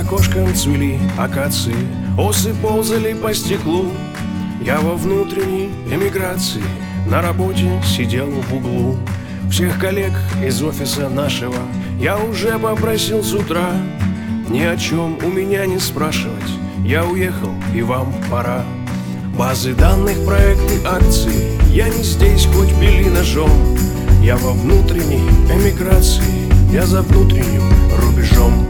окошкам цвели акации, осы ползали по стеклу. Я во внутренней эмиграции на работе сидел в углу. Всех коллег из офиса нашего я уже попросил с утра ни о чем у меня не спрашивать. Я уехал, и вам пора. Базы данных, проекты, акции, я не здесь, хоть бели ножом. Я во внутренней эмиграции, я за внутренним рубежом.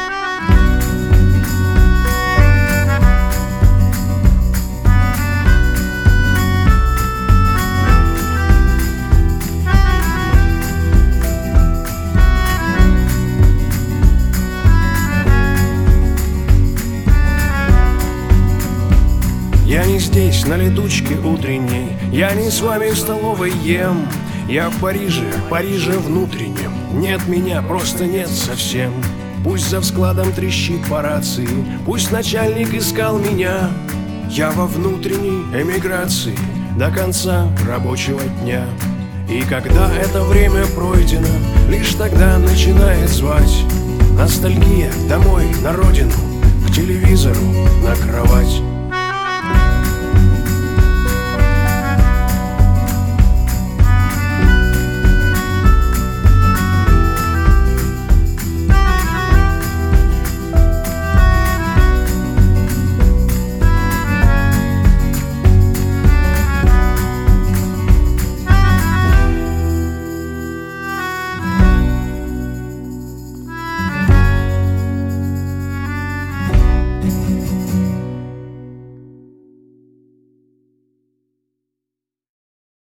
Я не здесь, на летучке утренней, я не с вами в столовой ем. Я в Париже внутреннем. Нет меня, просто нет совсем. Пусть за складом трещит по рации, пусть начальник искал меня. Я во внутренней эмиграции до конца рабочего дня. И когда это время пройдено, лишь тогда начинает звать ностальгия домой, на родину, к телевизору, на кровать.